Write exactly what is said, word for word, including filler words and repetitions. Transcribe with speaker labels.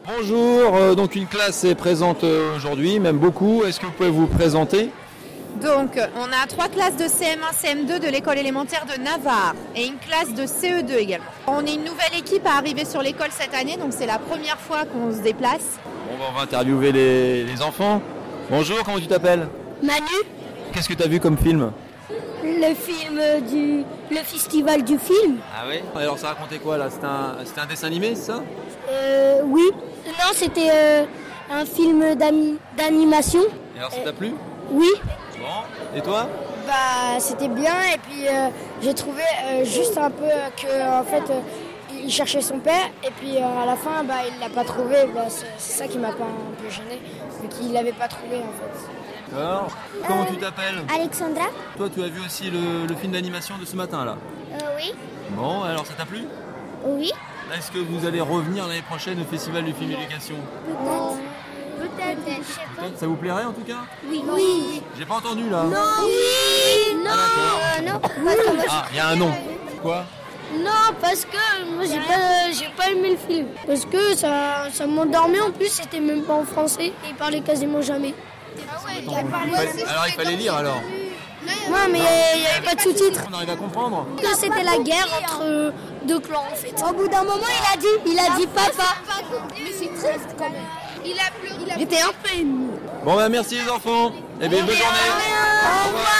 Speaker 1: Bonjour, euh, donc une classe est présente euh, aujourd'hui, même beaucoup. Est-ce que vous pouvez vous présenter ?
Speaker 2: Donc, on a trois classes de C M un, C M deux de l'école élémentaire de Navarre et une classe de C E deux également. On est une nouvelle équipe à arriver sur l'école cette année, donc c'est la première fois qu'on se déplace.
Speaker 1: Bon, bah, on va interviewer les, les enfants. Bonjour, comment tu t'appelles ?
Speaker 3: Manu,
Speaker 1: Qu'est-ce que tu as vu comme film ?
Speaker 3: le film du... le festival du film.
Speaker 1: Ah oui ? Alors ça racontait quoi là ? C'était un, c'était un dessin animé, c'est ça ?
Speaker 3: Euh, oui. Non, c'était euh, un film d'ani- d'animation.
Speaker 1: Et alors ça t'a plu ?
Speaker 3: Oui.
Speaker 1: Bon. Et toi ?
Speaker 4: Bah, c'était bien et puis euh, j'ai trouvé euh, juste un peu euh, que en fait euh, il cherchait son père et puis euh, à la fin bah, il l'a pas trouvé. Bah, c'est, c'est ça qui m'a pas un peu gêné vu qu'il l'avait pas trouvé en fait.
Speaker 1: Alors, comment tu t'appelles ?
Speaker 3: Alexandra.
Speaker 1: Toi, tu as vu aussi le, le film d'animation de ce matin là ?
Speaker 3: Euh, oui.
Speaker 1: Bon, alors ça t'a plu ?
Speaker 3: Oui.
Speaker 1: Est-ce que vous allez revenir l'année prochaine au Festival du film éducation ?
Speaker 3: Peut-être. Peut-être.
Speaker 1: Ça vous plairait en tout cas ?
Speaker 3: Oui. Oui.
Speaker 1: J'ai pas entendu là.
Speaker 3: Oui. Non.
Speaker 1: Ah,
Speaker 3: non. Parce que moi,
Speaker 1: Ah, il y a un nom. Quoi ?
Speaker 3: Non, parce que moi j'ai pas, j'ai pas aimé le film. Parce que ça, ça m'endormait en plus, c'était même pas en français et il parlait quasiment jamais.
Speaker 1: Il fallait- Alors il fallait lire alors.
Speaker 3: Non, mais il n'y avait pas de sous-titres.
Speaker 1: On arrive à comprendre ?
Speaker 3: Que c'était la guerre entre euh, deux clans en fait. Au bout d'un moment, il a dit, il a dit papa.
Speaker 2: Mais c'est triste quand même. Il a pleuré.
Speaker 3: J'étais un peu ému.
Speaker 1: Bon bah merci les enfants. Et bien bonne journée.
Speaker 3: Au revoir.